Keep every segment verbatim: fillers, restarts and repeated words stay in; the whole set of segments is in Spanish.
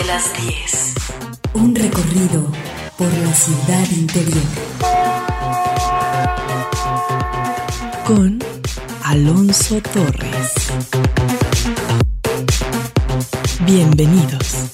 las diez. Un recorrido por la ciudad interior. Con Alonso Torres. Bienvenidos.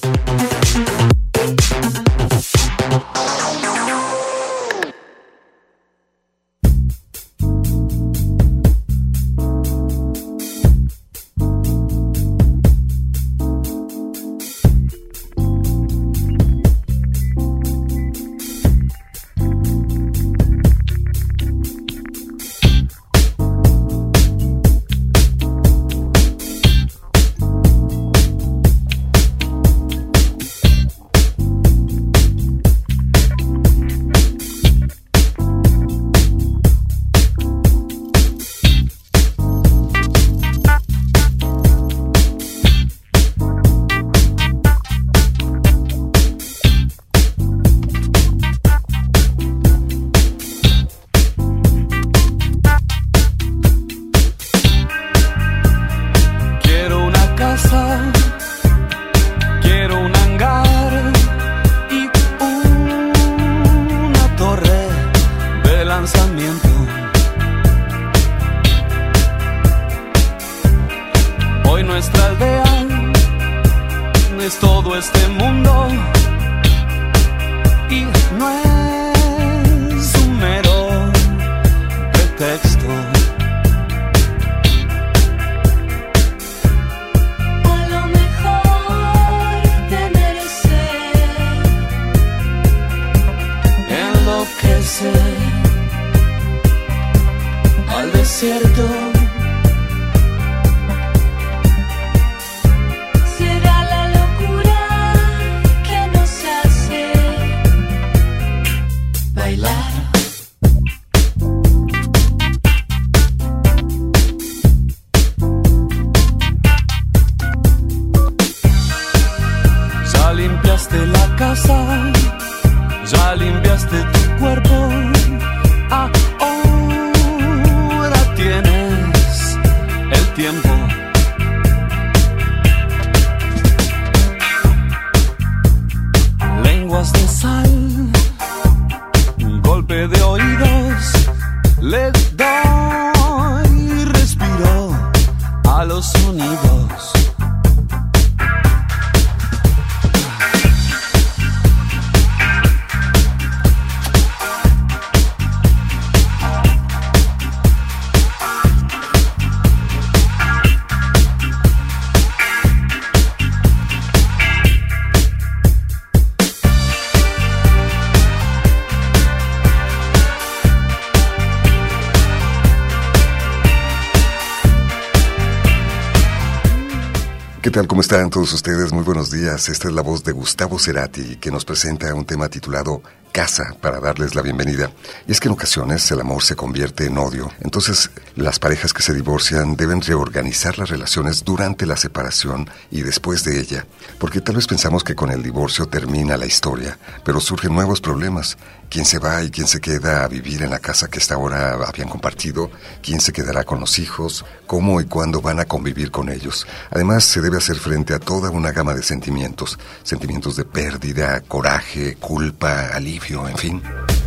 ¿Qué tal? ¿Cómo están todos ustedes? Muy buenos días. Esta es la voz de Gustavo Cerati, que nos presenta un tema titulado Casa, para darles la bienvenida. Y es que en ocasiones el amor se convierte en odio. Entonces, las parejas que se divorcian deben reorganizar las relaciones durante la separación y después de ella. Porque tal vez pensamos que con el divorcio termina la historia, pero surgen nuevos problemas. ¿Quién se va y quién se queda a vivir en la casa que hasta ahora habían compartido? ¿Quién se quedará con los hijos? ¿Cómo y cuándo van a convivir con ellos? Además, se debe hacer frente a toda una gama de sentimientos. Sentimientos de pérdida, coraje, culpa, alivio, en fin.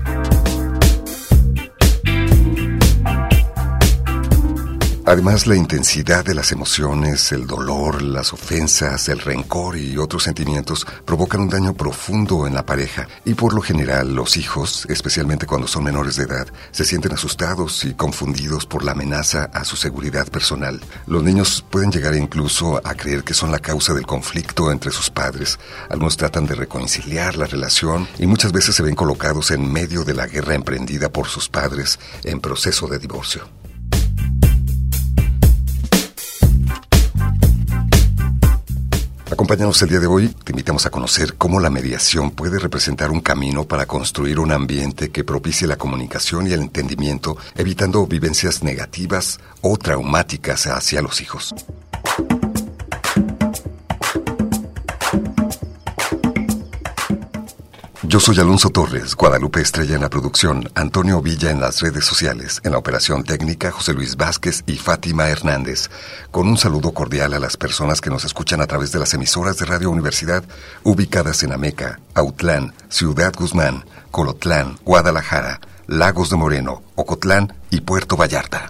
Además, la intensidad de las emociones, el dolor, las ofensas, el rencor y otros sentimientos provocan un daño profundo en la pareja. Y por lo general, los hijos, especialmente cuando son menores de edad, se sienten asustados y confundidos por la amenaza a su seguridad personal. Los niños pueden llegar incluso a creer que son la causa del conflicto entre sus padres. Algunos tratan de reconciliar la relación y muchas veces se ven colocados en medio de la guerra emprendida por sus padres en proceso de divorcio. Acompáñanos el día de hoy, te invitamos a conocer cómo la mediación puede representar un camino para construir un ambiente que propicie la comunicación y el entendimiento, evitando vivencias negativas o traumáticas hacia los hijos. Yo soy Alonso Torres, Guadalupe Estrella en la producción, Antonio Villa en las redes sociales, en la operación técnica José Luis Vázquez y Fátima Hernández. Con un saludo cordial a las personas que nos escuchan a través de las emisoras de Radio Universidad ubicadas en Ameca, Autlán, Ciudad Guzmán, Colotlán, Guadalajara, Lagos de Moreno, Ocotlán y Puerto Vallarta.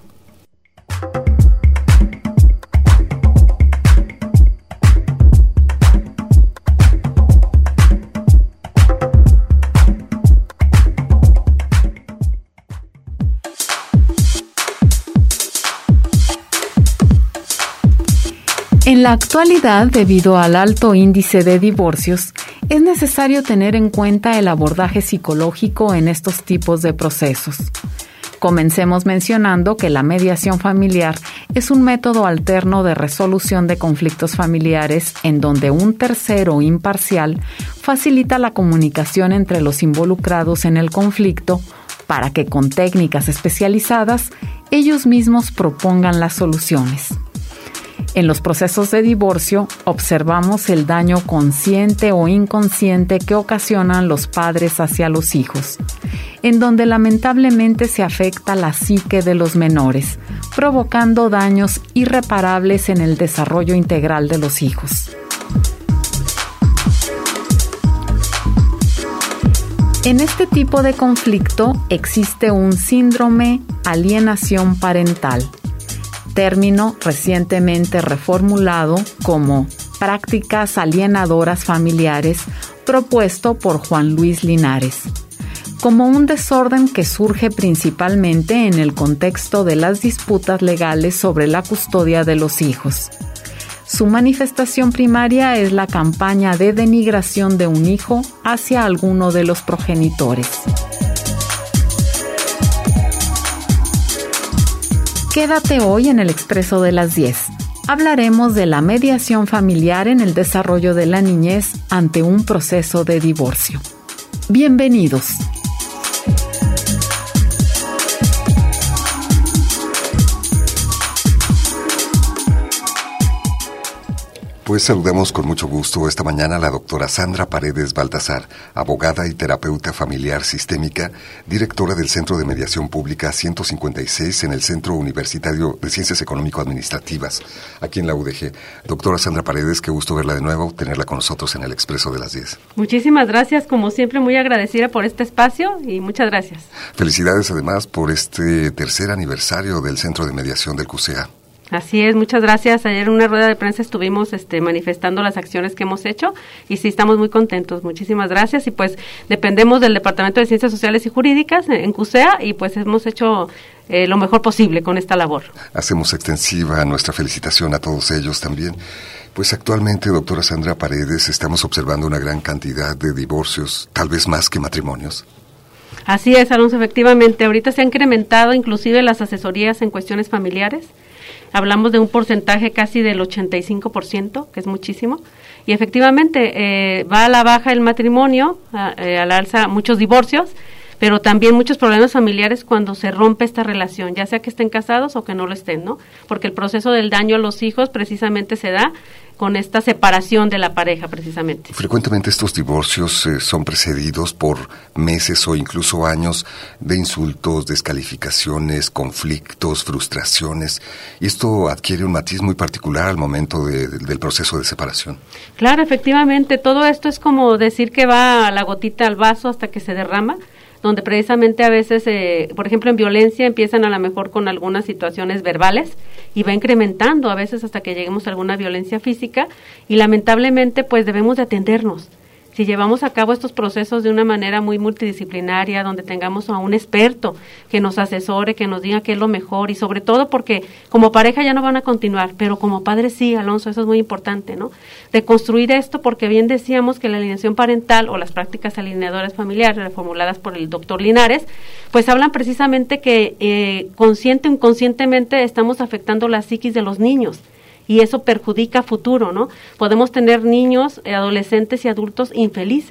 En la actualidad, debido al alto índice de divorcios, es necesario tener en cuenta el abordaje psicológico en estos tipos de procesos. Comencemos mencionando que la mediación familiar es un método alterno de resolución de conflictos familiares en donde un tercero imparcial facilita la comunicación entre los involucrados en el conflicto para que con técnicas especializadas ellos mismos propongan las soluciones. En los procesos de divorcio, observamos el daño consciente o inconsciente que ocasionan los padres hacia los hijos, en donde lamentablemente se afecta la psique de los menores, provocando daños irreparables en el desarrollo integral de los hijos. En este tipo de conflicto existe un síndrome alienación parental, término recientemente reformulado como prácticas alienadoras familiares propuesto por Juan Luis Linares, como un desorden que surge principalmente en el contexto de las disputas legales sobre la custodia de los hijos. Su manifestación primaria es la campaña de denigración de un hijo hacia alguno de los progenitores. Quédate hoy en el Expreso de las diez. Hablaremos de la mediación familiar en el desarrollo de la niñez ante un proceso de divorcio. Bienvenidos. Pues saludamos con mucho gusto esta mañana a la doctora Sandra Paredes Baltazar, abogada y terapeuta familiar sistémica, directora del Centro de Mediación Pública ciento cincuenta y seis en el Centro Universitario de Ciencias Económico-Administrativas, aquí en la U D G. Doctora Sandra Paredes, qué gusto verla de nuevo, tenerla con nosotros en el Expreso de las diez. Muchísimas gracias, como siempre muy agradecida por este espacio y muchas gracias. Felicidades además por este tercer aniversario del Centro de Mediación del C U S E A. Así es, muchas gracias. Ayer en una rueda de prensa estuvimos este, manifestando las acciones que hemos hecho y sí estamos muy contentos. Muchísimas gracias y pues dependemos del Departamento de Ciencias Sociales y Jurídicas en C U S E A y pues hemos hecho eh, lo mejor posible con esta labor. Hacemos extensiva nuestra felicitación a todos ellos también. Pues actualmente, doctora Sandra Paredes, estamos observando una gran cantidad de divorcios, tal vez más que matrimonios. Así es, Alonso, efectivamente. Ahorita se han incrementado inclusive las asesorías en cuestiones familiares. Hablamos de un porcentaje casi del ochenta y cinco por ciento, que es muchísimo, y efectivamente eh, va a la baja el matrimonio, a, eh, a la alza muchos divorcios, pero también muchos problemas familiares cuando se rompe esta relación, ya sea que estén casados o que no lo estén, ¿no? Porque el proceso del daño a los hijos precisamente se da con esta separación de la pareja, precisamente. Frecuentemente estos divorcios eh, son precedidos por meses o incluso años de insultos, descalificaciones, conflictos, frustraciones, y esto adquiere un matiz muy particular al momento de, de, del proceso de separación. Claro, efectivamente, todo esto es como decir que va a la gotita al vaso hasta que se derrama, donde precisamente a veces, eh, por ejemplo, en violencia empiezan a lo mejor con algunas situaciones verbales y va incrementando a veces hasta que lleguemos a alguna violencia física y lamentablemente pues debemos de atendernos. Si llevamos a cabo estos procesos de una manera muy multidisciplinaria, donde tengamos a un experto que nos asesore, que nos diga qué es lo mejor y sobre todo porque como pareja ya no van a continuar, pero como padres sí, Alonso, eso es muy importante, ¿no? De construir esto porque bien decíamos que la alienación parental o las prácticas alineadoras familiares reformuladas por el doctor Linares, pues hablan precisamente que eh, consciente o inconscientemente estamos afectando la psiquis de los niños. Y eso perjudica a futuro, ¿no? Podemos tener niños, adolescentes y adultos infelices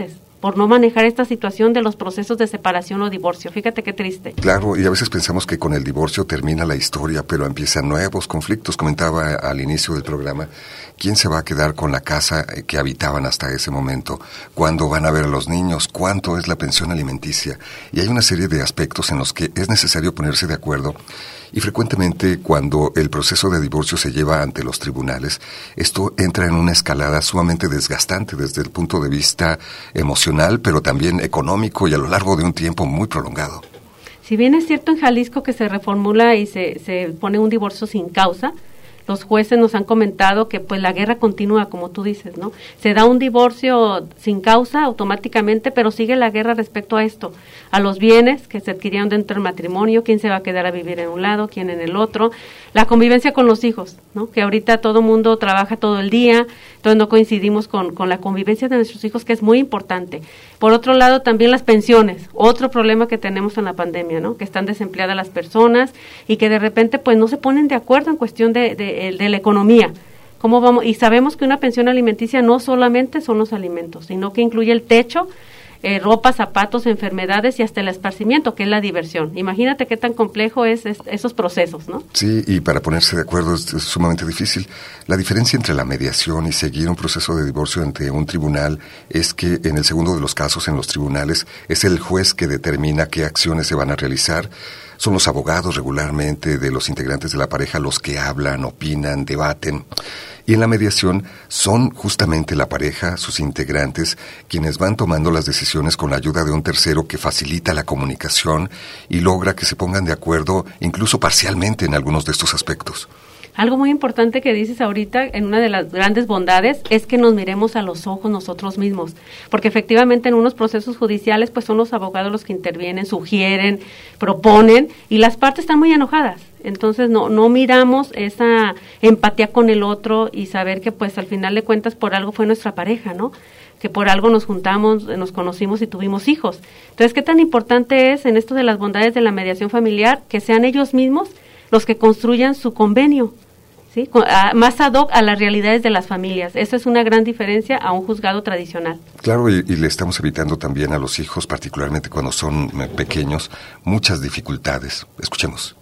por no manejar esta situación de los procesos de separación o divorcio. Fíjate qué triste. Claro, y a veces pensamos que con el divorcio termina la historia, pero empiezan nuevos conflictos. Comentaba al inicio del programa, ¿quién se va a quedar con la casa que habitaban hasta ese momento? ¿Cuándo van a ver a los niños? ¿Cuánto es la pensión alimenticia? Y hay una serie de aspectos en los que es necesario ponerse de acuerdo. Y frecuentemente cuando el proceso de divorcio se lleva ante los tribunales, esto entra en una escalada sumamente desgastante desde el punto de vista emocional, pero también económico y a lo largo de un tiempo muy prolongado. Si bien es cierto en Jalisco que se reformula y se, se pone un divorcio sin causa, los jueces nos han comentado que pues la guerra continúa, como tú dices, ¿no? Se da un divorcio sin causa automáticamente, pero sigue la guerra respecto a esto, a los bienes que se adquirieron dentro del matrimonio, quién se va a quedar a vivir en un lado, quién en el otro, la convivencia con los hijos, ¿no? Que ahorita todo mundo trabaja todo el día, entonces no coincidimos con, con la convivencia de nuestros hijos, que es muy importante. Por otro lado, también las pensiones, otro problema que tenemos en la pandemia, ¿no? Que están desempleadas las personas y que de repente pues no se ponen de acuerdo en cuestión de, de, de la economía. ¿Cómo vamos? Y sabemos que una pensión alimenticia no solamente son los alimentos, sino que incluye el techo, eh, ropa, zapatos, enfermedades y hasta el esparcimiento, que es la diversión. Imagínate qué tan complejo es, es esos procesos, ¿no? Sí, y para ponerse de acuerdo es, es sumamente difícil. La diferencia entre la mediación y seguir un proceso de divorcio ante un tribunal es que en el segundo de los casos, en los tribunales, es el juez que determina qué acciones se van a realizar. Son los abogados regularmente de los integrantes de la pareja los que hablan, opinan, debaten. Y en la mediación son justamente la pareja, sus integrantes, quienes van tomando las decisiones con la ayuda de un tercero que facilita la comunicación y logra que se pongan de acuerdo incluso parcialmente en algunos de estos aspectos. Algo muy importante que dices ahorita, en una de las grandes bondades, es que nos miremos a los ojos nosotros mismos, porque efectivamente en unos procesos judiciales pues son los abogados los que intervienen, sugieren, proponen, y las partes están muy enojadas. Entonces no no miramos esa empatía con el otro y saber que pues al final de cuentas por algo fue nuestra pareja, ¿no? Que por algo nos juntamos, nos conocimos y tuvimos hijos. Entonces, ¿qué tan importante es en esto de las bondades de la mediación familiar que sean ellos mismos los que construyan su convenio, ¿sí? Más ad hoc a las realidades de las familias? Esa es una gran diferencia a un juzgado tradicional. Claro, y, y le estamos evitando también a los hijos, particularmente cuando son pequeños, muchas dificultades. Escuchemos.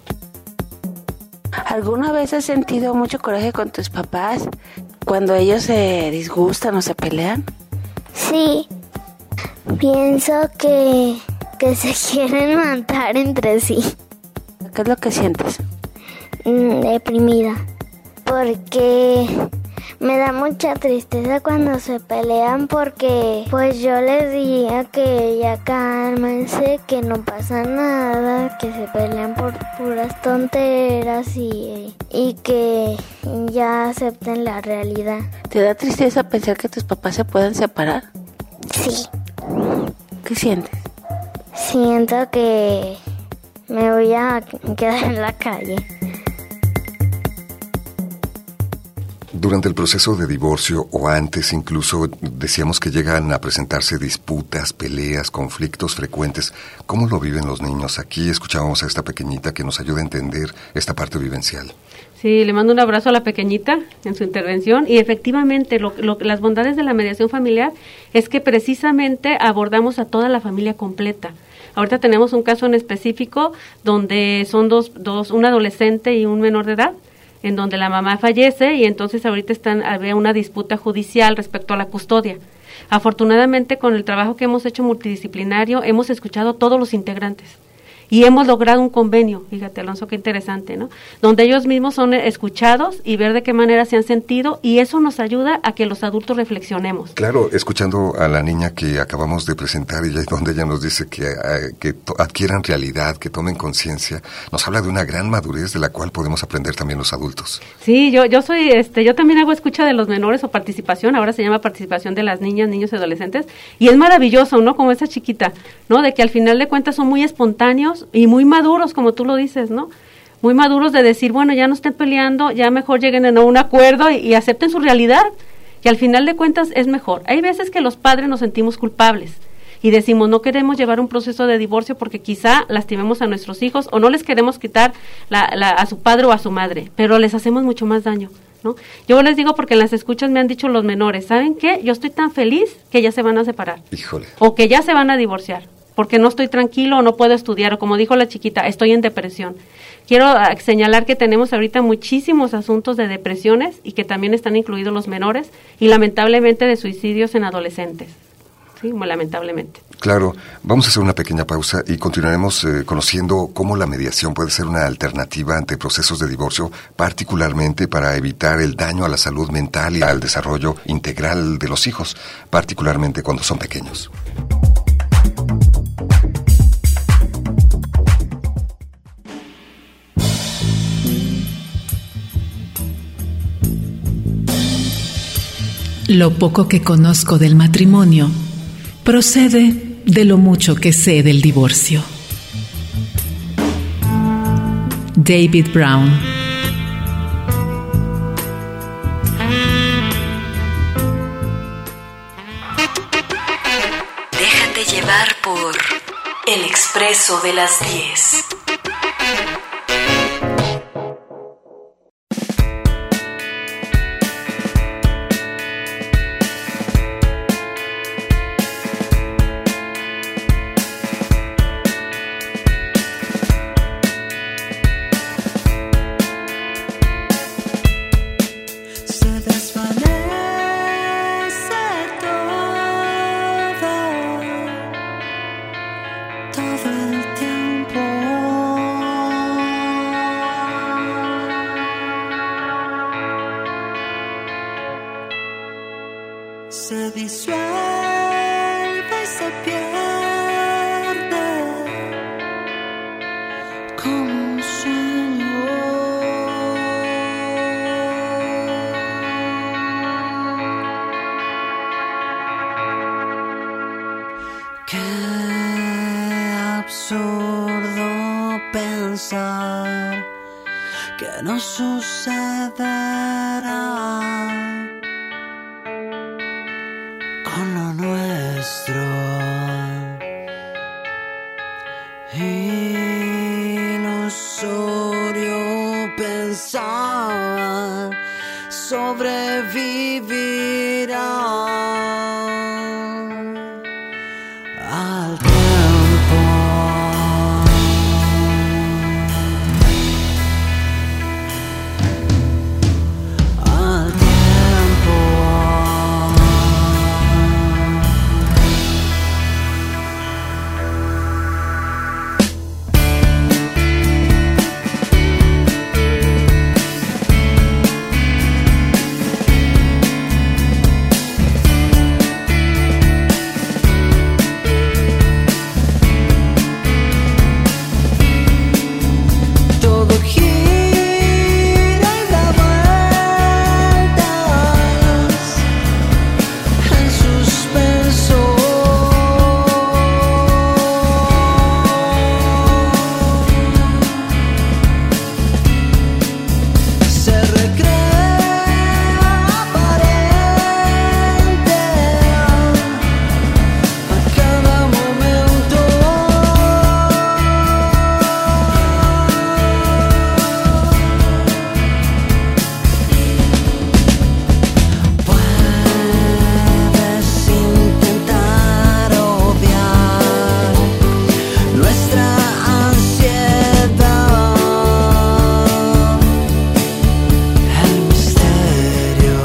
¿Alguna vez has sentido mucho coraje con tus papás cuando ellos se disgustan o se pelean? Sí, pienso que, que se quieren matar entre sí. ¿Qué es lo que sientes? Mm, deprimida, porque me da mucha tristeza cuando se pelean, porque pues yo les diría que ya cálmense, que no pasa nada, que se pelean por puras tonteras y, y que ya acepten la realidad. ¿Te da tristeza pensar que tus papás se puedan separar? Sí. ¿Qué sientes? Siento que me voy a quedar en la calle. Durante el proceso de divorcio o antes incluso decíamos que llegan a presentarse disputas, peleas, conflictos frecuentes. ¿Cómo lo viven los niños? Aquí escuchábamos a esta pequeñita que nos ayuda a entender esta parte vivencial. Sí, le mando un abrazo a la pequeñita en su intervención y efectivamente lo, lo, las bondades de la mediación familiar es que precisamente abordamos a toda la familia completa. Ahorita tenemos un caso en específico donde son dos, dos, un adolescente y un menor de edad, en donde la mamá fallece y entonces ahorita están, había una disputa judicial respecto a la custodia. Afortunadamente, con el trabajo que hemos hecho multidisciplinario, hemos escuchado a todos los integrantes y hemos logrado un convenio, fíjate Alonso, qué interesante, ¿no? Donde ellos mismos son escuchados y ver de qué manera se han sentido y eso nos ayuda a que los adultos reflexionemos. Claro, escuchando a la niña que acabamos de presentar y donde ella nos dice que, que adquieran realidad, que tomen conciencia, nos habla de una gran madurez de la cual podemos aprender también los adultos. Sí, yo yo soy, este, yo también hago escucha de los menores o participación, ahora se llama participación de las niñas, niños y adolescentes, y es maravilloso, ¿no? Como esa chiquita, ¿no? De que al final de cuentas son muy espontáneos y muy maduros, como tú lo dices, ¿no? Muy maduros de decir, bueno, ya no estén peleando, ya mejor lleguen a un acuerdo y, y acepten su realidad, y al final de cuentas es mejor. Hay veces que los padres nos sentimos culpables y decimos, no queremos llevar un proceso de divorcio porque quizá lastimemos a nuestros hijos o no les queremos quitar la, la, a su padre o a su madre, pero les hacemos mucho más daño. ¿no? Yo les digo porque en las escuchas me han dicho los menores, ¿saben qué? Yo estoy tan feliz que ya se van a separar. Híjole. O que ya se van a divorciar, porque no estoy tranquilo o no puedo estudiar, o como dijo la chiquita, estoy en depresión. Quiero uh, señalar que tenemos ahorita muchísimos asuntos de depresiones y que también están incluidos los menores y lamentablemente de suicidios en adolescentes. Sí, muy lamentablemente. Claro, vamos a hacer una pequeña pausa y continuaremos eh, conociendo cómo la mediación puede ser una alternativa ante procesos de divorcio, particularmente para evitar el daño a la salud mental y al desarrollo integral de los hijos, particularmente cuando son pequeños. Lo poco que conozco del matrimonio procede de lo mucho que sé del divorcio. David Brown. Déjate llevar por El Expreso de las diez. Se disuelve y se pierde como un sueño. Qué absurdo pensar que no sucederá con lo nuestro. Ilusorio pensar sobrevivirá al tiempo. Al tiempo. Todo gira y da vueltas en suspenso. Se recrea aparente a cada momento. Puedes intentar obviar nuestra ansiedad, el misterio.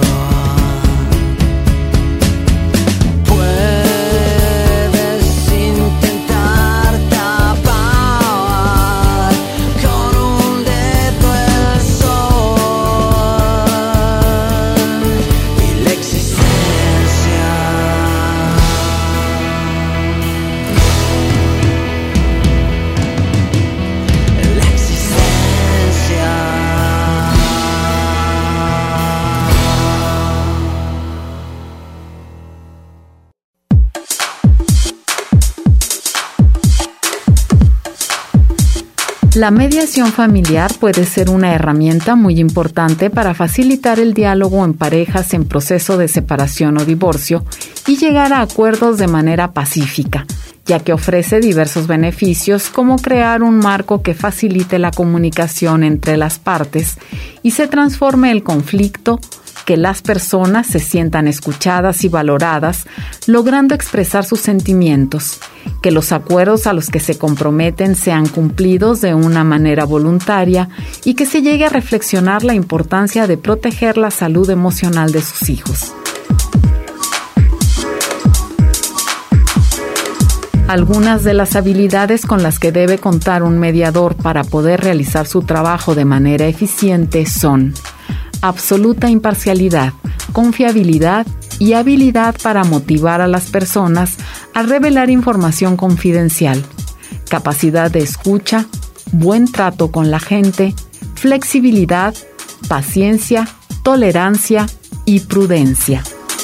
Puedes intentar tapar con un dedo el sol y la existencia. La existencia. La mediación familiar puede ser una herramienta muy importante para facilitar el diálogo en parejas en proceso de separación o divorcio y llegar a acuerdos de manera pacífica, ya que ofrece diversos beneficios como crear un marco que facilite la comunicación entre las partes y se transforme el conflicto, que las personas se sientan escuchadas y valoradas, logrando expresar sus sentimientos, que los acuerdos a los que se comprometen sean cumplidos de una manera voluntaria y que se llegue a reflexionar la importancia de proteger la salud emocional de sus hijos. Algunas de las habilidades con las que debe contar un mediador para poder realizar su trabajo de manera eficiente son absoluta imparcialidad, confiabilidad y habilidad para motivar a las personas a revelar información confidencial, capacidad de escucha, buen trato con la gente, flexibilidad, paciencia, tolerancia y prudencia.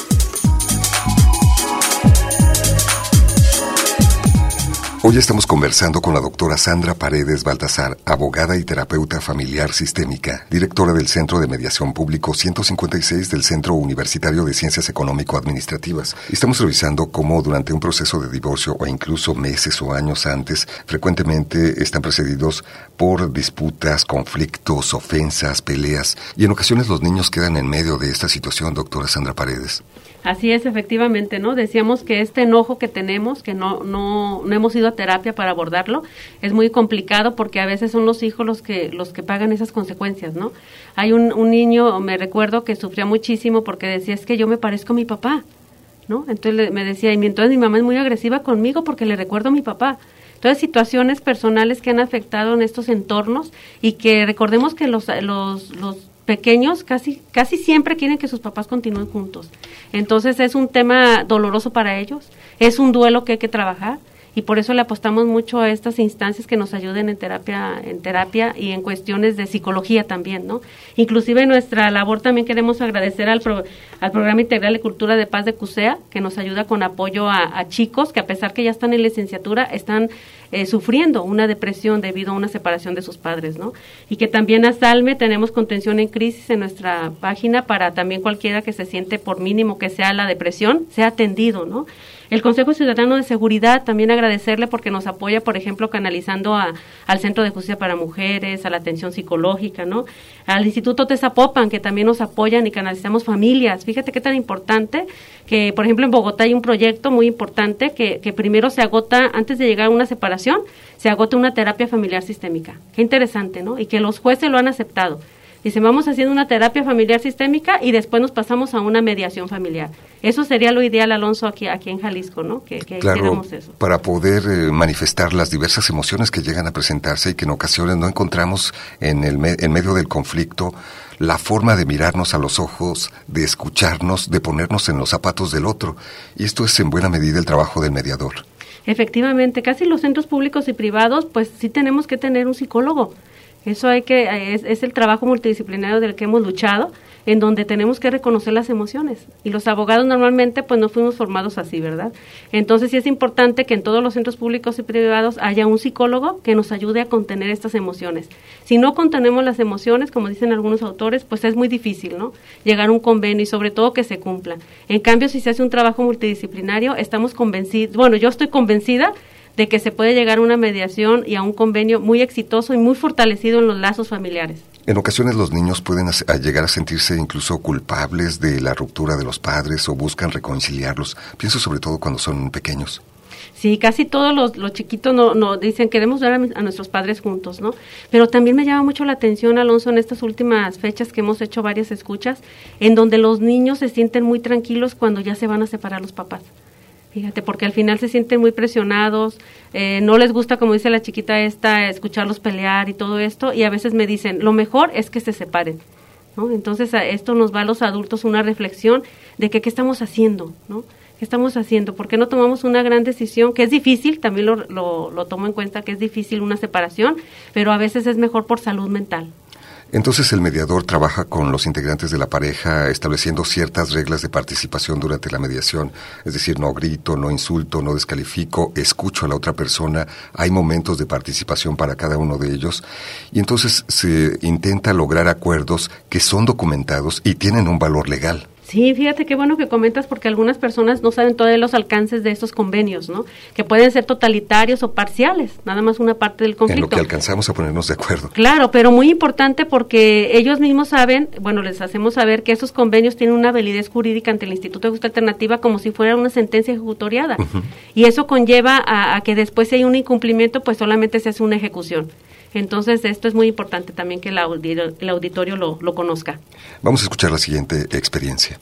Hoy estamos conversando con la doctora Sandra Paredes Baltasar, abogada y terapeuta familiar sistémica, directora del Centro de Mediación Público ciento cincuenta y seis del Centro Universitario de Ciencias Económico-Administrativas. Estamos revisando cómo durante un proceso de divorcio o incluso meses o años antes, frecuentemente están precedidos por disputas, conflictos, ofensas, peleas, y en ocasiones los niños quedan en medio de esta situación, doctora Sandra Paredes. Así es, efectivamente, ¿no? Decíamos que este enojo que tenemos, que no, no, no hemos ido a terapia para abordarlo, es muy complicado porque a veces son los hijos los que, los que pagan esas consecuencias, ¿no? Hay un, un niño, me recuerdo, que sufría muchísimo porque decía, es que yo me parezco a mi papá, ¿no? Entonces me decía, y entonces mi mamá es muy agresiva conmigo porque le recuerdo a mi papá. Entonces, situaciones personales que han afectado en estos entornos y que recordemos que los, los, los pequeños casi casi siempre quieren que sus papás continúen juntos. Entonces es un tema doloroso para ellos, es un duelo que hay que trabajar y por eso le apostamos mucho a estas instancias que nos ayuden en terapia en terapia y en cuestiones de psicología también, ¿no? Inclusive en nuestra labor también queremos agradecer al pro, al Programa Integral de Cultura de Paz de CUSEA, que nos ayuda con apoyo a, a chicos que a pesar que ya están en licenciatura, están Eh, sufriendo una depresión debido a una separación de sus padres, ¿no? Y que también a Salme tenemos contención en crisis en nuestra página para también cualquiera que se siente, por mínimo que sea la depresión, sea atendido, ¿no? El Consejo Ciudadano de Seguridad, también agradecerle porque nos apoya, por ejemplo, canalizando a, al Centro de Justicia para Mujeres, a la atención psicológica, ¿no? Al Instituto Tezapopan, que también nos apoyan y canalizamos familias. Fíjate qué tan importante que, por ejemplo, en Bogotá hay un proyecto muy importante que, que primero se agota, antes de llegar a una separación, se agota una terapia familiar sistémica. Qué interesante, ¿no? Y que los jueces lo han aceptado. Dicen, vamos haciendo una terapia familiar sistémica y después nos pasamos a una mediación familiar. Eso sería lo ideal, Alonso, aquí, aquí en Jalisco, ¿no? Que, que claro, hiciéramos eso. Para poder eh, manifestar las diversas emociones que llegan a presentarse y que en ocasiones no encontramos en, el me- en medio del conflicto la forma de mirarnos a los ojos, de escucharnos, de ponernos en los zapatos del otro. Y esto es en buena medida el trabajo del mediador. Efectivamente, casi los centros públicos y privados, pues sí tenemos que tener un psicólogo. Eso hay que es, es el trabajo multidisciplinario del que hemos luchado, en donde tenemos que reconocer las emociones. Y los abogados normalmente pues no fuimos formados así, ¿verdad? Entonces sí es importante que en todos los centros públicos y privados haya un psicólogo que nos ayude a contener estas emociones. Si no contenemos las emociones, como dicen algunos autores, pues es muy difícil, ¿no? Llegar a un convenio y sobre todo que se cumpla. En cambio, si se hace un trabajo multidisciplinario, estamos convencidos, bueno, yo estoy convencida de que se puede llegar a una mediación y a un convenio muy exitoso y muy fortalecido en los lazos familiares. En ocasiones los niños pueden a llegar a sentirse incluso culpables de la ruptura de los padres o buscan reconciliarlos. Pienso sobre todo cuando son pequeños. Sí, casi todos los, los chiquitos no, no dicen queremos ver a, a nuestros padres juntos, ¿no? Pero también me llama mucho la atención, Alonso, en estas últimas fechas que hemos hecho varias escuchas, en donde los niños se sienten muy tranquilos cuando ya se van a separar los papás. Fíjate, porque al final se sienten muy presionados, eh, no les gusta, como dice la chiquita esta, escucharlos pelear y todo esto, y a veces me dicen, lo mejor es que se separen, ¿no? Entonces a esto nos va a los adultos una reflexión de que qué estamos haciendo, ¿no? ¿Qué estamos haciendo? ¿Por qué no tomamos una gran decisión? Que es difícil, también lo, lo, lo tomo en cuenta que es difícil una separación, pero a veces es mejor por salud mental. Entonces el mediador trabaja con los integrantes de la pareja estableciendo ciertas reglas de participación durante la mediación, es decir, no grito, no insulto, no descalifico, escucho a la otra persona, hay momentos de participación para cada uno de ellos y entonces se intenta lograr acuerdos que son documentados y tienen un valor legal. Sí, fíjate qué bueno que comentas, porque algunas personas no saben todavía los alcances de estos convenios, ¿no? Que pueden ser totalitarios o parciales, nada más una parte del conflicto. En lo que alcanzamos a ponernos de acuerdo. Claro, pero muy importante porque ellos mismos saben, bueno, les hacemos saber que esos convenios tienen una validez jurídica ante el Instituto de Justicia Alternativa como si fuera una sentencia ejecutoriada. Uh-huh. Y eso conlleva a, a que después si hay un incumplimiento, pues solamente se hace una ejecución. Entonces, esto es muy importante también que el auditorio, el auditorio lo, lo conozca. Vamos a escuchar la siguiente experiencia.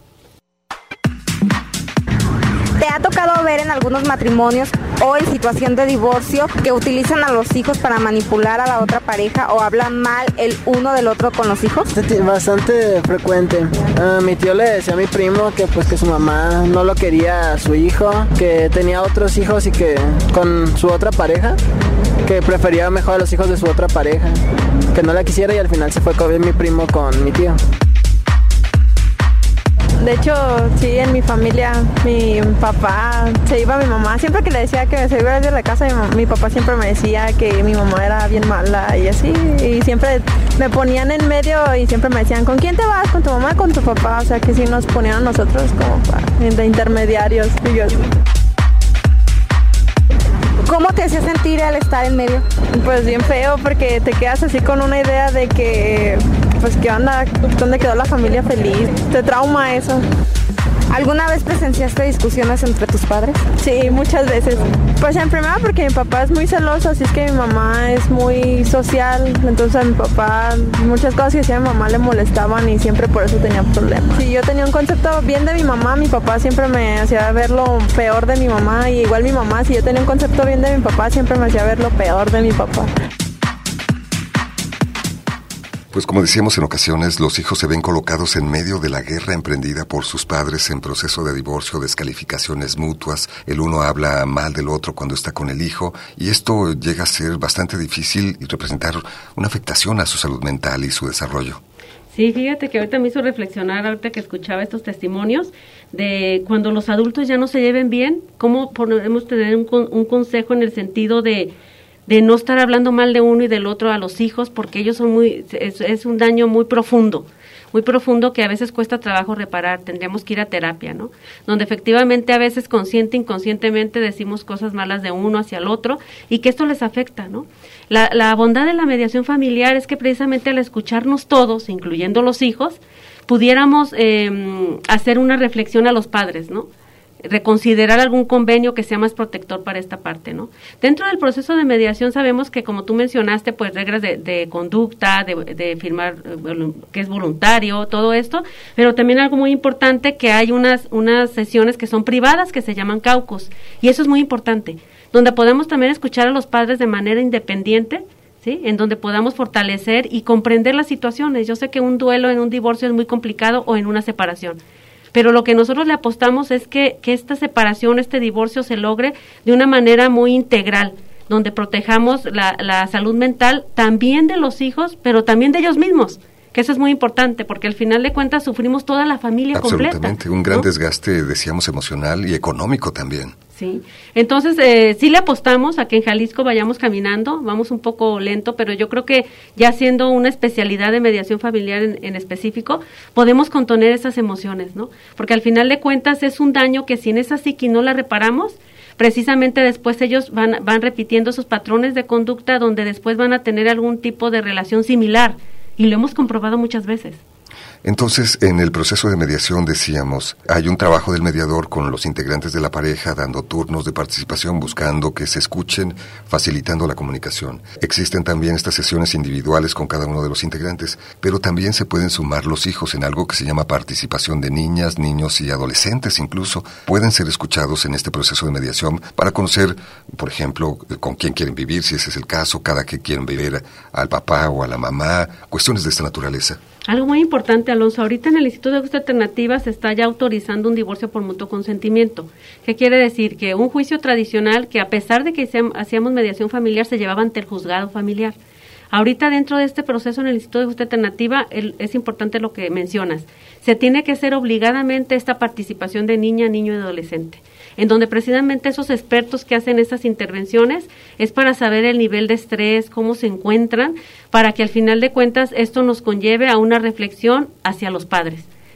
¿Te ha tocado ver en algunos matrimonios o en situación de divorcio que utilizan a los hijos para manipular a la otra pareja o hablan mal el uno del otro con los hijos? Bastante frecuente. Uh, mi tío le decía a mi primo que pues que su mamá no lo quería a su hijo, que tenía otros hijos y que con su otra pareja, que prefería mejor a los hijos de su otra pareja, que no la quisiera, y al final se fue con mi primo con mi tío. De hecho, sí, en mi familia, mi papá se iba a mi mamá. Siempre que le decía que se iba de la casa, mi, mi papá siempre me decía que mi mamá era bien mala y así. Y siempre me ponían en medio y siempre me decían, ¿con quién te vas? ¿Con tu mamá o con tu papá? O sea, que sí nos ponían a nosotros como para, de intermediarios. Y yo, ¿cómo te hacía sentir al estar en medio? Pues bien feo, porque te quedas así con una idea de que, pues, ¿qué onda? ¿Dónde quedó la familia feliz? Te trauma eso. ¿Alguna vez presenciaste discusiones entre tus padres? Sí, muchas veces. Pues en primera porque mi papá es muy celoso, así es que mi mamá es muy social, entonces a mi papá muchas cosas que decía mi mamá le molestaban y siempre por eso tenía problemas. Si yo tenía un concepto bien de mi mamá, mi papá siempre me hacía ver lo peor de mi mamá, y igual mi mamá, si yo tenía un concepto bien de mi papá, siempre me hacía ver lo peor de mi papá. Pues como decíamos en ocasiones, los hijos se ven colocados en medio de la guerra emprendida por sus padres en proceso de divorcio, descalificaciones mutuas. El uno habla mal del otro cuando está con el hijo, y esto llega a ser bastante difícil y representar una afectación a su salud mental y su desarrollo. Sí, fíjate que ahorita me hizo reflexionar, ahorita que escuchaba estos testimonios, de cuando los adultos ya no se lleven bien, cómo podemos tener un, un consejo en el sentido de de no estar hablando mal de uno y del otro a los hijos, porque ellos son muy, es, es un daño muy profundo, muy profundo que a veces cuesta trabajo reparar. Tendríamos que ir a terapia, ¿no? Donde efectivamente a veces consciente, inconscientemente decimos cosas malas de uno hacia el otro y que esto les afecta, ¿no? La, la bondad de la mediación familiar es que precisamente al escucharnos todos, incluyendo los hijos, pudiéramos eh, hacer una reflexión a los padres, ¿no? Reconsiderar algún convenio que sea más protector para esta parte, ¿no? Dentro del proceso de mediación sabemos que, como tú mencionaste, pues reglas de, de conducta, de, de firmar que es voluntario, todo esto, pero también algo muy importante, que hay unas unas sesiones que son privadas, que se llaman caucus, y eso es muy importante, donde podemos también escuchar a los padres de manera independiente, ¿sí? En donde podamos fortalecer y comprender las situaciones. Yo sé que un duelo en un divorcio es muy complicado, o en una separación, pero lo que nosotros le apostamos es que, que esta separación, este divorcio se logre de una manera muy integral, donde protejamos la, la salud mental también de los hijos, pero también de ellos mismos, que eso es muy importante, porque al final de cuentas sufrimos toda la familia completa. Absolutamente, un gran ¿no? desgaste, decíamos, emocional y económico también. Sí, entonces eh, sí le apostamos a que en Jalisco vayamos caminando, vamos un poco lento, pero yo creo que ya siendo una especialidad de mediación familiar en, en específico, podemos contener esas emociones, ¿no? Porque al final de cuentas es un daño que si en esa psiqui no la reparamos, precisamente después ellos van, van repitiendo esos patrones de conducta, donde después van a tener algún tipo de relación similar, y lo hemos comprobado muchas veces. Entonces, en el proceso de mediación, decíamos, hay un trabajo del mediador con los integrantes de la pareja, dando turnos de participación, buscando que se escuchen, facilitando la comunicación. Existen también estas sesiones individuales con cada uno de los integrantes, pero también se pueden sumar los hijos en algo que se llama participación de niñas, niños y adolescentes incluso. Pueden ser escuchados en este proceso de mediación para conocer, por ejemplo, con quién quieren vivir, si ese es el caso, cada que quieren vivir al papá o a la mamá, cuestiones de esta naturaleza. Algo muy importante, Alonso, ahorita en el Instituto de Justicia Alternativa se está ya autorizando un divorcio por mutuo consentimiento. ¿Qué quiere decir? Que un juicio tradicional, que a pesar de que hacíamos mediación familiar, se llevaba ante el juzgado familiar. Ahorita dentro de este proceso en el Instituto de Justicia Alternativa el, es importante lo que mencionas. Se tiene que hacer obligadamente esta participación de niña, niño y adolescente, en donde precisamente esos expertos que hacen esas intervenciones es para saber el nivel de estrés, cómo se encuentran, para que al final de cuentas esto nos conlleve a una reflexión hacia los padres.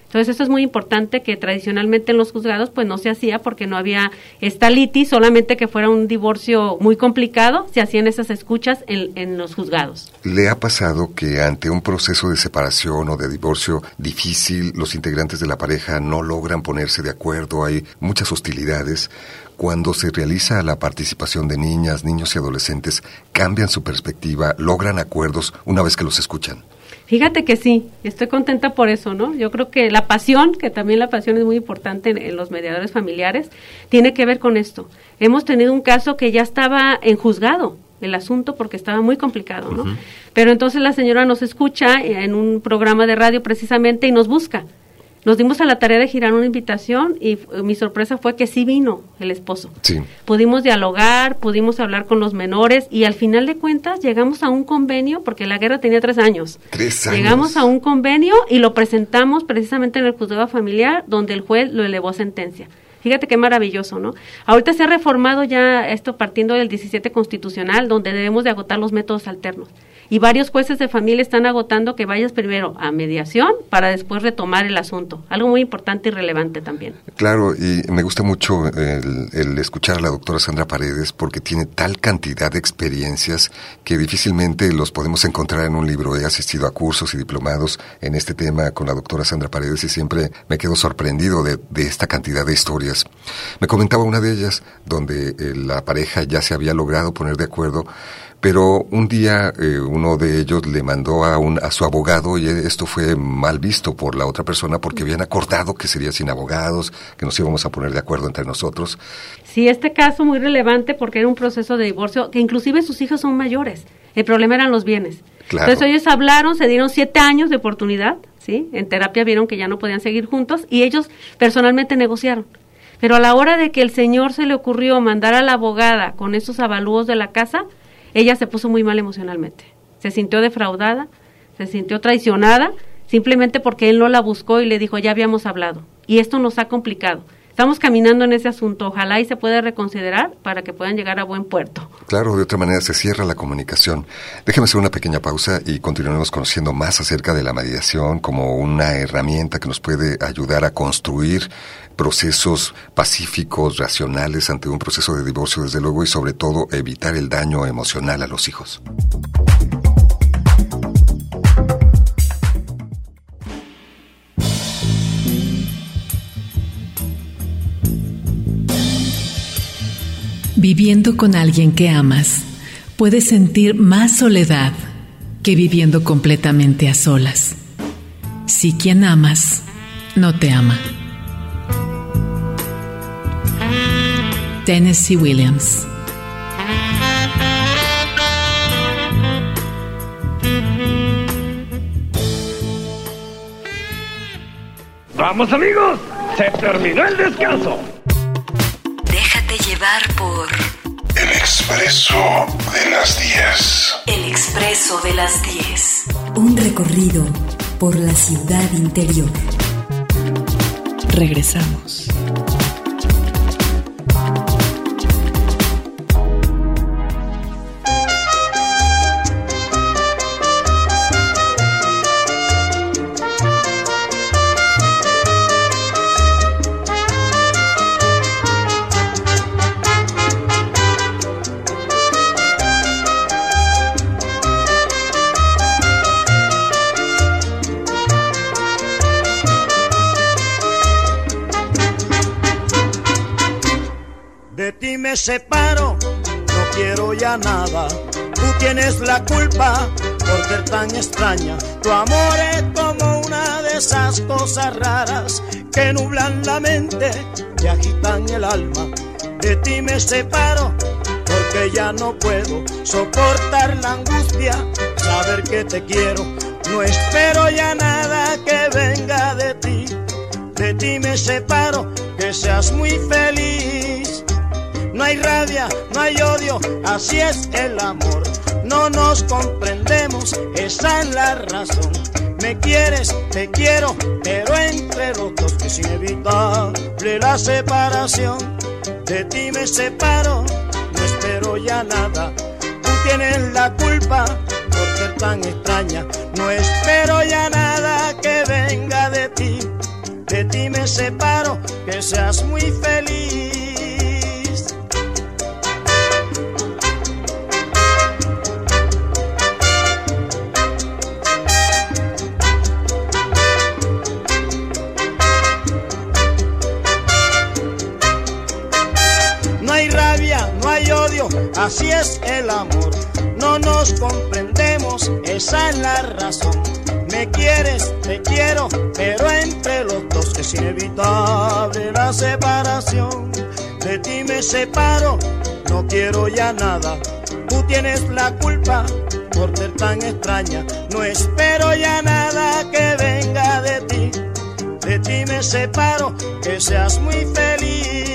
Entonces eso es muy importante, que tradicionalmente en los juzgados pues no se hacía porque no había esta litis, solamente que fuera un divorcio muy complicado, se hacían esas escuchas en, en los juzgados. ¿Le ha pasado que ante un proceso de separación o de divorcio difícil, los integrantes de la pareja no logran ponerse de acuerdo, hay muchas hostilidades? Cuando se realiza la participación de niñas, niños y adolescentes, ¿cambian su perspectiva, logran acuerdos una vez que los escuchan? Fíjate que sí, estoy contenta por eso, ¿no? Yo creo que la pasión, que también la pasión es muy importante en, en los mediadores familiares, tiene que ver con esto. Hemos tenido un caso que ya estaba en juzgado el asunto porque estaba muy complicado, ¿no? Uh-huh. Pero entonces la señora nos escucha en un programa de radio precisamente y nos busca. Nos dimos a la tarea de girar una invitación y mi sorpresa fue que sí vino el esposo. Sí. Pudimos dialogar, pudimos hablar con los menores y al final de cuentas llegamos a un convenio, porque la guerra tenía tres años. Tres años. Llegamos a un convenio y lo presentamos precisamente en el juzgado familiar, donde el juez lo elevó a sentencia. Fíjate qué maravilloso, ¿no? Ahorita se ha reformado ya esto partiendo del diecisiete constitucional, donde debemos de agotar los métodos alternos. Y varios jueces de familia están agotando que vayas primero a mediación para después retomar el asunto. Algo muy importante y relevante también. Claro, y me gusta mucho el, el escuchar a la doctora Sandra Paredes porque tiene tal cantidad de experiencias que difícilmente los podemos encontrar en un libro. He asistido a cursos y diplomados en este tema con la doctora Sandra Paredes y siempre me quedo sorprendido de, de esta cantidad de historias. Me comentaba una de ellas donde eh, la pareja ya se había logrado poner de acuerdo, pero un día eh, uno de ellos le mandó a, un, a su abogado y esto fue mal visto por la otra persona porque habían acordado que sería sin abogados, que nos íbamos a poner de acuerdo entre nosotros. Sí, este caso muy relevante porque era un proceso de divorcio que inclusive sus hijos son mayores. El problema eran los bienes. Claro. Entonces ellos hablaron, se dieron siete años de oportunidad, ¿sí? En terapia vieron que ya no podían seguir juntos y ellos personalmente negociaron. Pero a la hora de que el señor se le ocurrió mandar a la abogada con esos avalúos de la casa, ella se puso muy mal emocionalmente, se sintió defraudada, se sintió traicionada, simplemente porque él no la buscó y le dijo, ya habíamos hablado, y esto nos ha complicado. Estamos caminando en ese asunto, ojalá y se pueda reconsiderar para que puedan llegar a buen puerto. Claro, de otra manera se cierra la comunicación. Déjame hacer una pequeña pausa y continuaremos conociendo más acerca de la mediación como una herramienta que nos puede ayudar a construir procesos pacíficos, racionales ante un proceso de divorcio, desde luego, y sobre todo evitar el daño emocional a los hijos. Viviendo con alguien que amas, puedes sentir más soledad que viviendo completamente a solas. Si quien amas no te ama. Tennessee Williams. ¡Vamos, amigos! ¡Se terminó el descanso! Déjate llevar por El Expreso de las diez. El Expreso de las diez. Un recorrido por la ciudad interior. Regresamos. Me separo, no quiero ya nada. Tú tienes la culpa por ser tan extraña. Tu amor es como una de esas cosas raras que nublan la mente y agitan el alma. De ti me separo porque ya no puedo soportar la angustia, saber que te quiero. No espero ya nada que venga de ti. De ti me separo, que seas muy feliz. No hay rabia, no hay odio, así es el amor. No nos comprendemos, esa es la razón. Me quieres, te quiero, pero entre los dos es inevitable la separación. De ti me separo, no espero ya nada. Tú tienes la culpa por ser tan extraña. No espero ya nada que venga de ti. de ti me separo, que seas muy feliz. No hay rabia, no hay odio, así es el amor. No nos comprendemos, esa es la razón. Me quieres, te quiero, pero entre los dos es inevitable la separación. De ti me separo, no quiero ya nada. Tú tienes la culpa por ser tan extraña. No espero ya nada que venga de ti. De ti me separo, que seas muy feliz.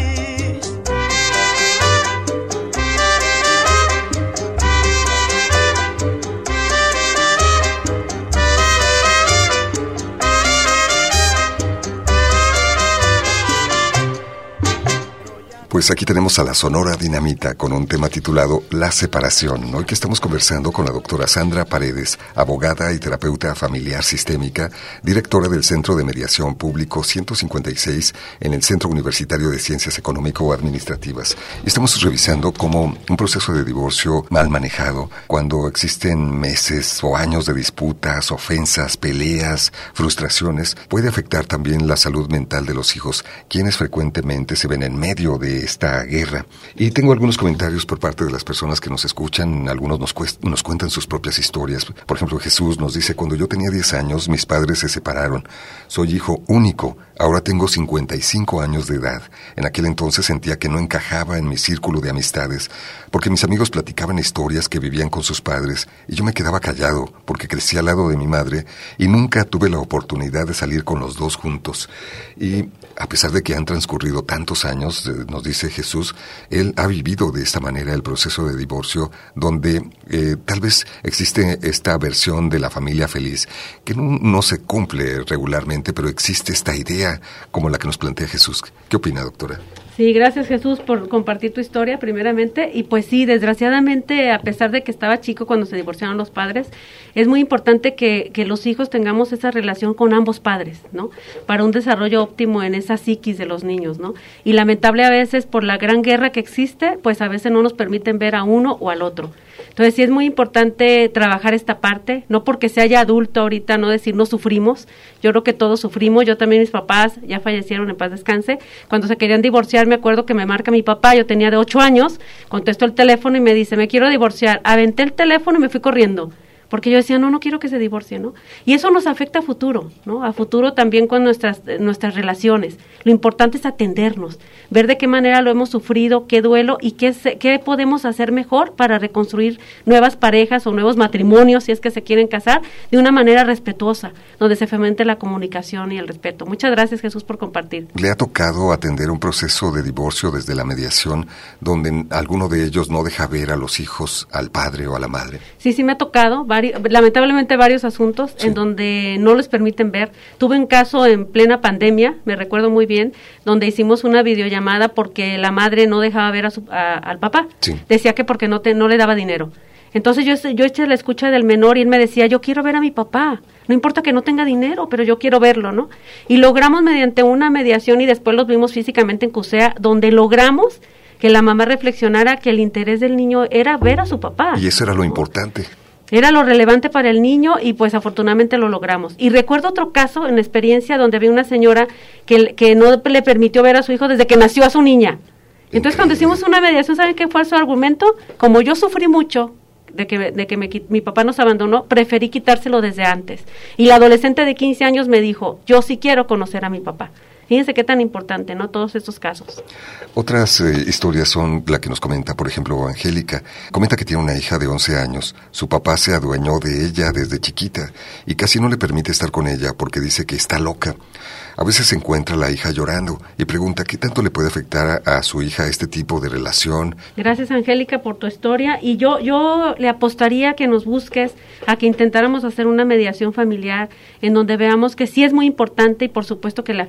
Pues aquí tenemos a la Sonora Dinamita con un tema titulado La Separación. Hoy que estamos conversando con la doctora Sandra Paredes, abogada y terapeuta familiar sistémica, directora del Centro de Mediación Público ciento cincuenta y seis en el Centro Universitario de Ciencias Económico-Administrativas. Estamos revisando cómo un proceso de divorcio mal manejado, cuando existen meses o años de disputas, ofensas, peleas, frustraciones, puede afectar también la salud mental de los hijos, quienes frecuentemente se ven en medio de esta guerra. Y tengo algunos comentarios por parte de las personas que nos escuchan. Algunos nos, cuest- nos cuentan sus propias historias. Por ejemplo, Jesús nos dice: cuando yo tenía diez años, mis padres se separaron. Soy hijo único. Ahora tengo cincuenta y cinco años de edad. En aquel entonces sentía que no encajaba en mi círculo de amistades, porque mis amigos platicaban historias que vivían con sus padres, y yo me quedaba callado, porque crecí al lado de mi madre, y nunca tuve la oportunidad de salir con los dos juntos. Y a pesar de que han transcurrido tantos años, eh, nos dice Jesús, él ha vivido de esta manera el proceso de divorcio, donde eh, tal vez existe esta versión de la familia feliz, que no, no se cumple regularmente, pero existe esta idea como la que nos plantea Jesús. ¿Qué opina, doctora? Sí, gracias Jesús por compartir tu historia primeramente. Y pues sí, desgraciadamente, a pesar de que estaba chico cuando se divorciaron los padres, es muy importante que, que los hijos tengamos esa relación con ambos padres, ¿no? Para un desarrollo óptimo en esa psiquis de los niños, ¿no? Y lamentable a veces, por la gran guerra que existe, pues a veces no nos permiten ver a uno o al otro. Entonces sí es muy importante trabajar esta parte, no porque sea ya adulto ahorita, no decir no sufrimos. Yo creo que todos sufrimos. Yo también, mis papás ya fallecieron, en paz descanse. Cuando se querían divorciar, me acuerdo que me marca mi papá, yo tenía de ocho años, contestó el teléfono y me dice, me quiero divorciar. Aventé el teléfono y me fui corriendo, porque yo decía, no, no quiero que se divorcie, ¿no? Y eso nos afecta a futuro, ¿no? A futuro también con nuestras nuestras relaciones. Lo importante es atendernos, ver de qué manera lo hemos sufrido, qué duelo y qué, se, qué podemos hacer mejor para reconstruir nuevas parejas o nuevos matrimonios, si es que se quieren casar, de una manera respetuosa, donde se fomente la comunicación y el respeto. Muchas gracias, Jesús, por compartir. ¿Le ha tocado atender un proceso de divorcio desde la mediación, donde alguno de ellos no deja ver a los hijos, al padre o a la madre? Sí, sí me ha tocado, lamentablemente varios asuntos sí. en donde no les permiten ver. Tuve un caso en plena pandemia, me recuerdo muy bien, donde hicimos una videollamada porque la madre no dejaba ver a su, a, al papá. Sí. Decía que porque no, te, no le daba dinero. Entonces yo, yo eché la escucha del menor y él me decía, yo quiero ver a mi papá, no importa que no tenga dinero, pero yo quiero verlo, ¿no? Y logramos mediante una mediación y después los vimos físicamente en CUSEA, donde logramos que la mamá reflexionara que el interés del niño era ver a su papá. Y eso era lo importante. Era lo relevante para el niño y pues afortunadamente lo logramos. Y recuerdo otro caso en experiencia donde había una señora que, que no le permitió ver a su hijo desde que nació a su niña. Entonces cuando hicimos una mediación, ¿saben qué fue su argumento? Como yo sufrí mucho de que, de que me, mi papá nos abandonó, preferí quitárselo desde antes. Y la adolescente de quince años me dijo, yo sí quiero conocer a mi papá. Fíjense qué tan importante, ¿no? Todos estos casos. Otras eh, historias son la que nos comenta, por ejemplo, Angélica. Comenta que tiene una hija de once años. Su papá se adueñó de ella desde chiquita y casi no le permite estar con ella porque dice que está loca. A veces se encuentra la hija llorando y pregunta qué tanto le puede afectar a, a su hija este tipo de relación. Gracias, Angélica, por tu historia. Y yo, yo le apostaría que nos busques a que intentáramos hacer una mediación familiar en donde veamos que sí es muy importante y por supuesto que le afecta a tu niña.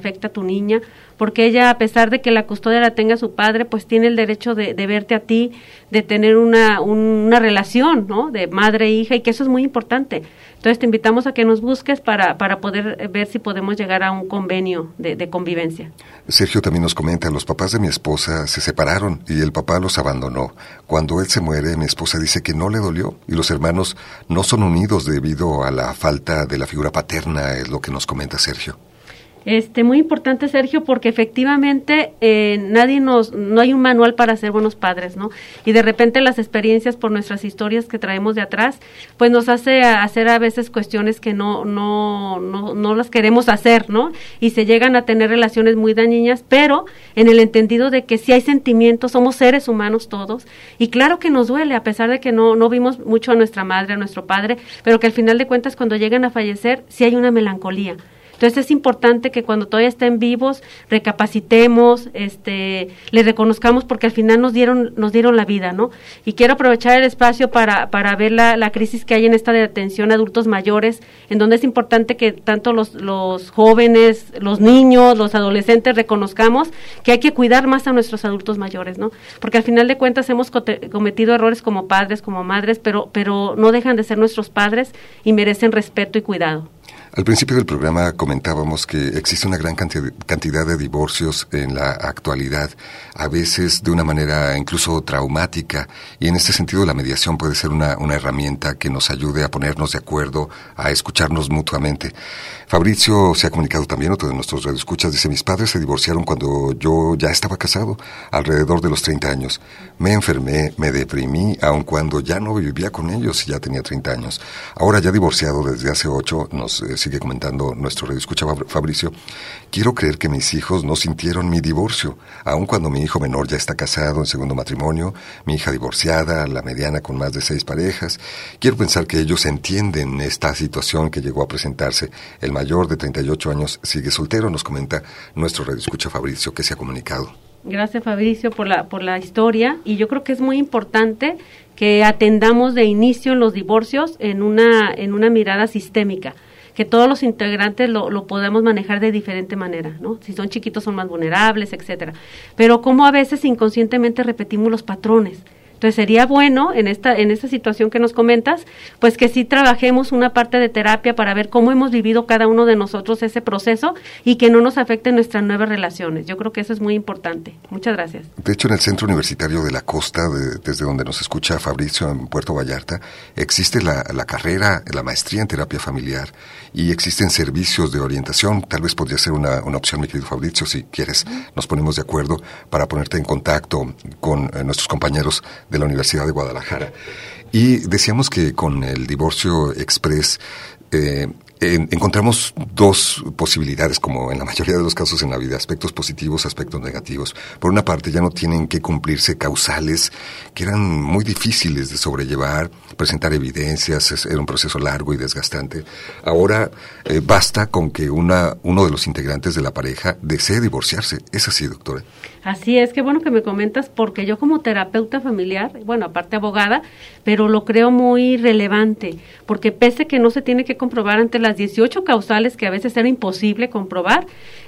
niña, porque ella, a pesar de que la custodia la tenga su padre, pues tiene el derecho de, de verte a ti, de tener una, una relación, ¿no?, de madre e hija, y que eso es muy importante. Entonces te invitamos a que nos busques para, para poder ver si podemos llegar a un convenio de, de convivencia. Sergio también nos comenta, los papás de mi esposa se separaron y el papá los abandonó. Cuando él se muere, mi esposa dice que no le dolió y los hermanos no son unidos debido a la falta de la figura paterna, es lo que nos comenta Sergio. Este, muy importante, Sergio, porque efectivamente eh, nadie nos, no hay un manual para ser buenos padres, ¿no? Y de repente las experiencias por nuestras historias que traemos de atrás, pues nos hace a hacer a veces cuestiones que no, no, no, no las queremos hacer, ¿no? Y se llegan a tener relaciones muy dañinas, pero en el entendido de que sí hay sentimientos, somos seres humanos todos, y claro que nos duele, a pesar de que no, no vimos mucho a nuestra madre, a nuestro padre, pero que al final de cuentas cuando llegan a fallecer, sí hay una melancolía. Entonces es importante que cuando todavía estén vivos recapacitemos, este, les reconozcamos porque al final nos dieron nos dieron la vida, ¿no? Y quiero aprovechar el espacio para para ver la, la crisis que hay en esta de atención a adultos mayores, en donde es importante que tanto los los jóvenes, los niños, los adolescentes reconozcamos que hay que cuidar más a nuestros adultos mayores, ¿no? Porque al final de cuentas hemos cometido errores como padres, como madres, pero pero no dejan de ser nuestros padres y merecen respeto y cuidado. Al principio del programa comentábamos que existe una gran cantidad de divorcios en la actualidad, a veces de una manera incluso traumática, y en este sentido la mediación puede ser una, una herramienta que nos ayude a ponernos de acuerdo, a escucharnos mutuamente. Fabricio se ha comunicado también, otro de nuestros radioescuchas, dice, mis padres se divorciaron cuando yo ya estaba casado, alrededor de los treinta años. Me enfermé, me deprimí, aun cuando ya no vivía con ellos y ya tenía treinta años. Ahora ya divorciado desde hace ocho, nos eh, sigue comentando nuestro radioescucha Fabricio, quiero creer que mis hijos no sintieron mi divorcio, aun cuando mi hijo menor ya está casado en segundo matrimonio, mi hija divorciada, la mediana con más de seis parejas. Quiero pensar que ellos entienden esta situación que llegó a presentarse. El mayor de treinta y ocho años sigue soltero, nos comenta nuestro radioescucha Fabricio, que se ha comunicado. Gracias, Fabricio, por la por la historia, y yo creo que es muy importante que atendamos de inicio en los divorcios en una en una mirada sistémica, que todos los integrantes lo, lo podemos manejar de diferente manera, ¿no? Si son chiquitos son más vulnerables, etcétera. Pero como a veces inconscientemente repetimos los patrones. Entonces sería bueno en esta en esta situación que nos comentas, pues que sí trabajemos una parte de terapia para ver cómo hemos vivido cada uno de nosotros ese proceso y que no nos afecten nuestras nuevas relaciones. Yo creo que eso es muy importante. Muchas gracias. De hecho, en el Centro Universitario de la Costa, de, desde donde nos escucha Fabricio en Puerto Vallarta, existe la, la carrera, la maestría en terapia familiar y existen servicios de orientación. Tal vez podría ser una, una opción, mi querido Fabricio, si quieres, nos ponemos de acuerdo para ponerte en contacto con eh, nuestros compañeros de la Universidad de Guadalajara. Y decíamos que con el divorcio express eh, en, encontramos dos posibilidades, como en la mayoría de los casos en la vida, aspectos positivos, aspectos negativos. Por una parte, ya no tienen que cumplirse causales que eran muy difíciles de sobrellevar, presentar evidencias, era un proceso largo y desgastante. Ahora eh, basta con que una uno de los integrantes de la pareja desee divorciarse. ¿Es así, doctora? Así es, qué bueno que me comentas, porque yo como terapeuta familiar, bueno, aparte abogada, pero lo creo muy relevante, porque pese que no se tiene que comprobar ante las dieciocho causales, que a veces era imposible comprobar,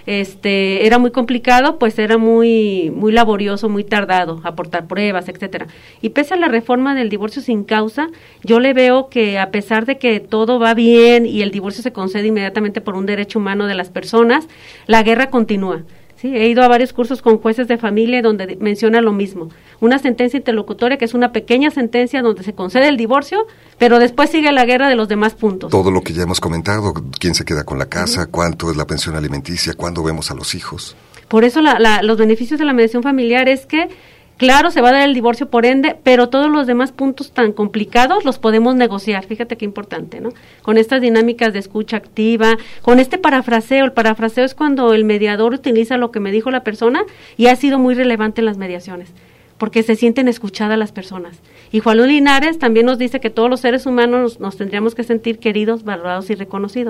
este, era muy complicado, pues era muy muy laborioso, muy tardado, aportar pruebas, etcétera. Y pese a la reforma del divorcio sin causa, yo le veo que a pesar de que todo va bien y el divorcio se concede inmediatamente por un derecho humano de las personas, la guerra continúa. Sí, he ido a varios cursos con jueces de familia donde menciona lo mismo. Una sentencia interlocutoria que es una pequeña sentencia donde se concede el divorcio, pero después sigue la guerra de los demás puntos. Todo lo que ya hemos comentado, quién se queda con la casa, uh-huh. cuánto es la pensión alimenticia, cuándo vemos a los hijos. Por eso la, la, los beneficios de la mediación familiar es que, claro, se va a dar el divorcio por ende, pero todos los demás puntos tan complicados los podemos negociar. Fíjate qué importante, ¿no? Con estas dinámicas de escucha activa, con este parafraseo. El parafraseo es cuando el mediador utiliza lo que me dijo la persona y ha sido muy relevante en las mediaciones, porque se sienten escuchadas las personas. Y Juan Luis Linares también nos dice que todos los seres humanos nos, nos tendríamos que sentir queridos, valorados y reconocidos.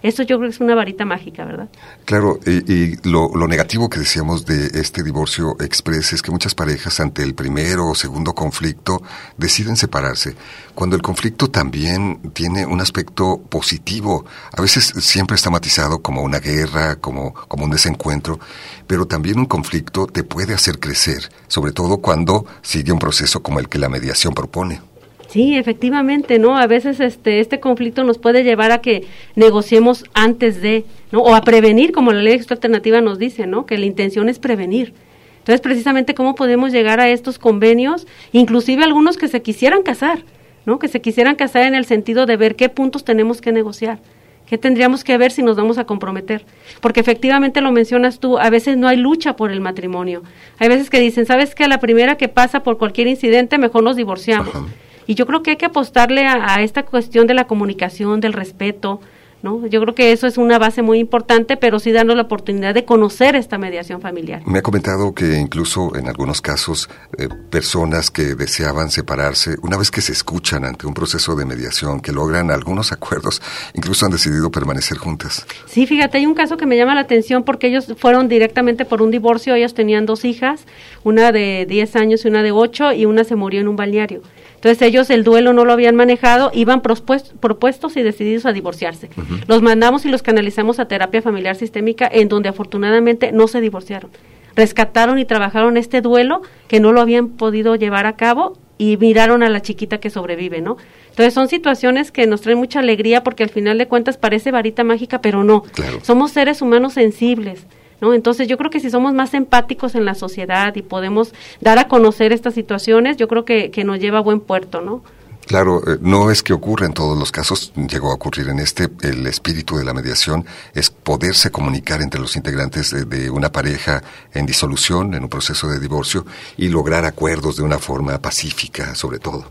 Eso yo creo que es una varita mágica, ¿verdad? Claro, y, y lo, lo negativo que decíamos de este divorcio express es que muchas parejas ante el primero o segundo conflicto deciden separarse, cuando el conflicto también tiene un aspecto positivo. A veces siempre está matizado como una guerra, como, como un desencuentro, pero también un conflicto te puede hacer crecer, sobre todo cuando sigue un proceso como el que la mediación propone. Sí, efectivamente, ¿no? A veces este este conflicto nos puede llevar a que negociemos antes de, ¿no? O a prevenir, como la ley de justicia alternativa nos dice, ¿no? Que la intención es prevenir. Entonces, precisamente, ¿cómo podemos llegar a estos convenios? Inclusive algunos que se quisieran casar, ¿no? Que se quisieran casar en el sentido de ver qué puntos tenemos que negociar, qué tendríamos que ver si nos vamos a comprometer. Porque efectivamente lo mencionas tú, a veces no hay lucha por el matrimonio. Hay veces que dicen, ¿sabes qué? A la primera que pasa por cualquier incidente, mejor nos divorciamos. Ajá. Y yo creo que hay que apostarle a, a esta cuestión de la comunicación, del respeto, ¿no? Yo creo que eso es una base muy importante, pero sí darnos la oportunidad de conocer esta mediación familiar. Me ha comentado que incluso en algunos casos eh, personas que deseaban separarse, una vez que se escuchan ante un proceso de mediación, que logran algunos acuerdos, incluso han decidido permanecer juntas. Sí, fíjate, hay un caso que me llama la atención porque ellos fueron directamente por un divorcio, ellos tenían dos hijas, una de diez años y una de ocho, y una se murió en un balneario. Entonces ellos el duelo no lo habían manejado, iban propuestos, propuestos y decididos a divorciarse. Uh-huh. Los mandamos y los canalizamos a terapia familiar sistémica, en donde afortunadamente no se divorciaron. Rescataron y trabajaron este duelo que no lo habían podido llevar a cabo y miraron a la chiquita que sobrevive, ¿no? Entonces son situaciones que nos traen mucha alegría porque al final de cuentas parece varita mágica, pero no. Claro. Somos seres humanos sensibles, ¿no? Entonces yo creo que si somos más empáticos en la sociedad y podemos dar a conocer estas situaciones, yo creo que, que nos lleva a buen puerto, ¿no? Claro, eh, no es que ocurra en todos los casos, llegó a ocurrir en este. El espíritu de la mediación es poderse comunicar entre los integrantes de, de una pareja en disolución, en un proceso de divorcio, y lograr acuerdos de una forma pacífica, sobre todo.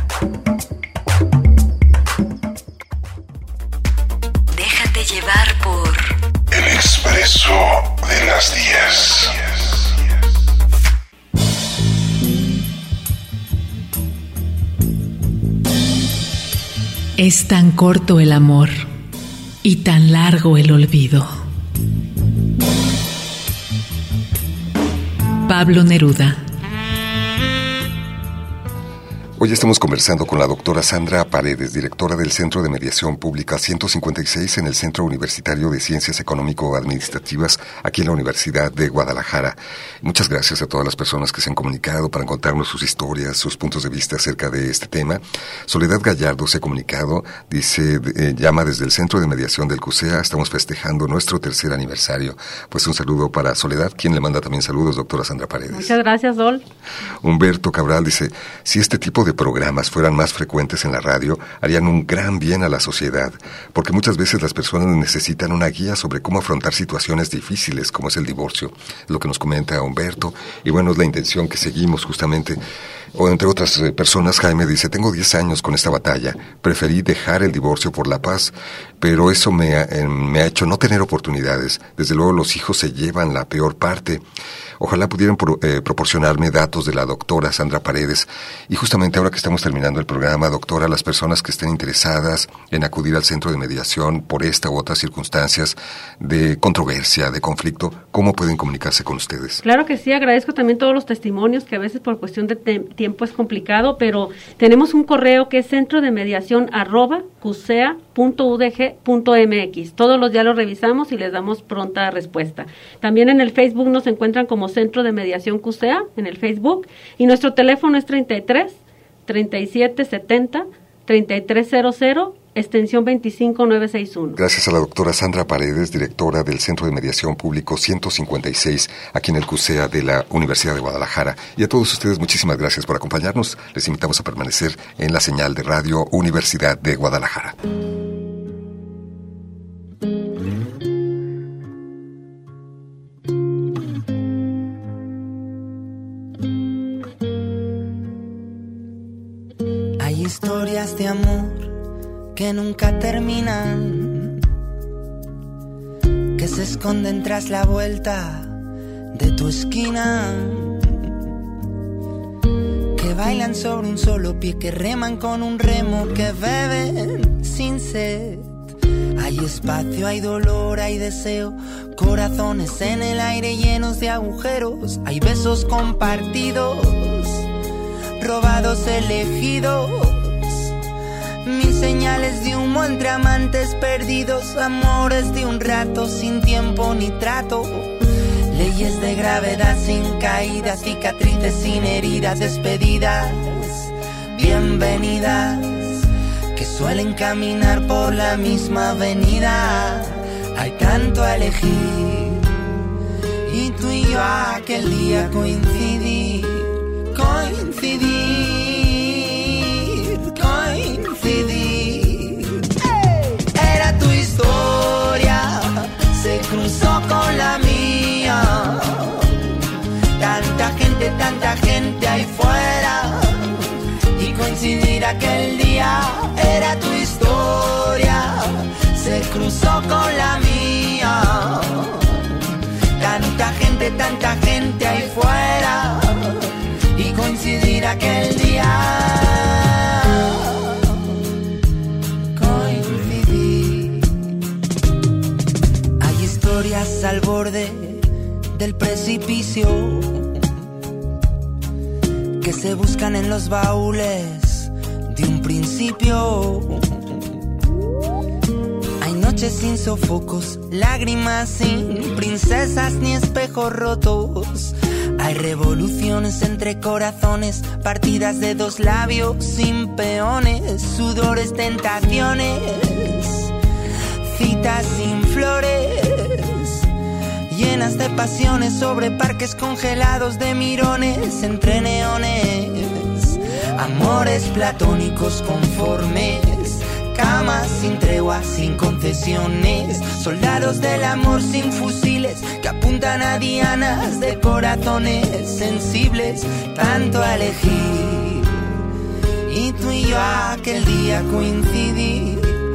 Déjate llevar por El Expreso de las diez. Es tan corto el amor y tan largo el olvido. Pablo Neruda. Hoy estamos conversando con la doctora Sandra Paredes, directora del Centro de Mediación Pública ciento cincuenta y seis en el Centro Universitario de Ciencias Económico-Administrativas, aquí en la Universidad de Guadalajara. Muchas gracias a todas las personas que se han comunicado para contarnos sus historias, sus puntos de vista acerca de este tema. Soledad Gallardo se ha comunicado, dice, eh, llama desde el Centro de Mediación del CUSEA, estamos festejando nuestro tercer aniversario. Pues un saludo para Soledad, quien le manda también saludos, doctora Sandra Paredes. Muchas gracias, Sol. Humberto Cabral dice, si este tipo de programas fueran más frecuentes en la radio, harían un gran bien a la sociedad, porque muchas veces las personas necesitan una guía sobre cómo afrontar situaciones difíciles, como es el divorcio, lo que nos comenta Humberto, y bueno, es la intención que seguimos justamente. O entre otras eh, personas, Jaime dice, tengo diez años con esta batalla, preferí dejar el divorcio por la paz, pero eso me ha, eh, me ha hecho no tener oportunidades. Desde luego los hijos se llevan la peor parte. Ojalá pudieran pro, eh, proporcionarme datos de la doctora Sandra Paredes. Y justamente ahora que estamos terminando el programa, doctora, las personas que estén interesadas en acudir al centro de mediación por esta u otras circunstancias de controversia, de conflicto, ¿cómo pueden comunicarse con ustedes? Claro que sí, agradezco también todos los testimonios, que a veces por cuestión de te- tiempo es complicado, pero tenemos un correo que es centro de mediación arroba cusea punto u d g punto m x. Todos los días los revisamos y les damos pronta respuesta. También en el Facebook nos encuentran como Centro de Mediación CUSEA, en el Facebook, y nuestro teléfono es treinta y tres, treinta y siete, setenta, treinta y tres cero cero, extensión veinticinco mil novecientos sesenta y uno. Gracias a la doctora Sandra Paredes, directora del Centro de Mediación Público ciento cincuenta y seis, aquí en el CUSEA de la Universidad de Guadalajara. Y a todos ustedes, muchísimas gracias por acompañarnos. Les invitamos a permanecer en la señal de Radio Universidad de Guadalajara. Hay historias de amor que nunca terminan, que se esconden tras la vuelta de tu esquina, que bailan sobre un solo pie, que reman con un remo, que beben sin sed. Hay Hay espacio, hay dolor, hay deseo, corazones en el aire llenos de agujeros. Hay besos compartidos, robados, elegidos. Mil señales de humo entre amantes perdidos. Amores de un rato sin tiempo ni trato. Leyes de gravedad sin caídas, cicatrices sin heridas, despedidas, bienvenidas, que suelen caminar por la misma avenida. Hay tanto a elegir, y tú y yo aquel día coincidir, coincidir, coincidir. Era tu historia, se cruzó con la mía. Tanta gente, tanta gente ahí fuera, y coincidir aquel día. Era tu historia, se cruzó con la mía. Tanta gente, tanta gente ahí fuera, y coincidir aquel día. Coincidir. Hay historias al borde del precipicio que se buscan en los baúles de un principio. Hay noches sin sofocos, lágrimas sin princesas ni espejos rotos. Hay revoluciones entre corazones, partidas de dos labios sin peones, sudores, tentaciones, citas sin flores, llenas de pasiones sobre parques congelados de mirones entre neones. Amores platónicos conformes, camas sin tregua, sin concesiones. Soldados del amor sin fusiles que apuntan a dianas de corazones sensibles. Tanto a elegir, y tú y yo aquel día coincidir,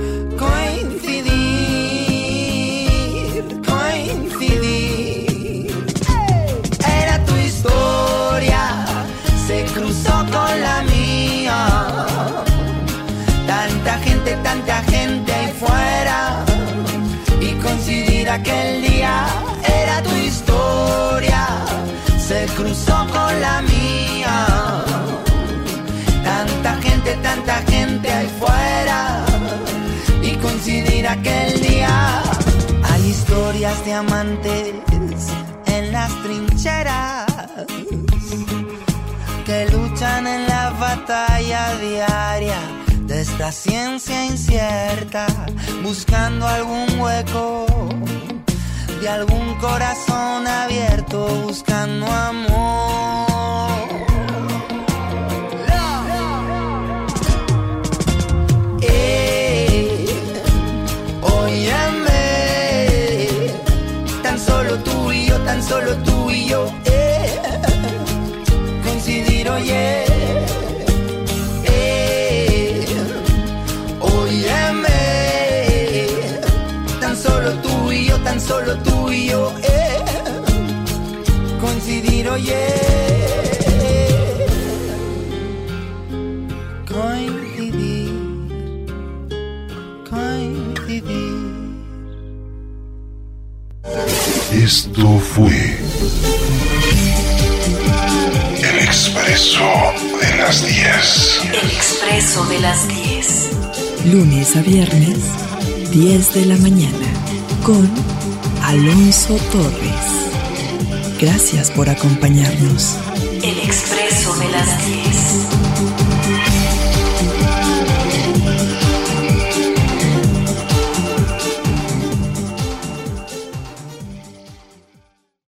coincidir, coincidir. Era tu historia, se cruzó con la mía. Tanta gente, tanta gente ahí fuera, y coincidir aquel día. Era tu historia, se cruzó con la mía. Tanta gente, tanta gente ahí fuera, y coincidir aquel día. Hay historias de amantes en las trincheras que luchan en la batalla diaria de esta ciencia incierta, buscando algún hueco de algún corazón abierto, buscando amor. Eh, óyeme, tan solo tú y yo, tan solo tú y yo, eh, coincidir, oye. Tan solo tú y yo, eh, coincidir, oye, coincidir, coincidir. Esto fue El Expreso de las diez. El Expreso de las diez. Lunes a viernes, diez de la mañana, con Alonso Torres. Gracias por acompañarnos. El Expreso de las diez.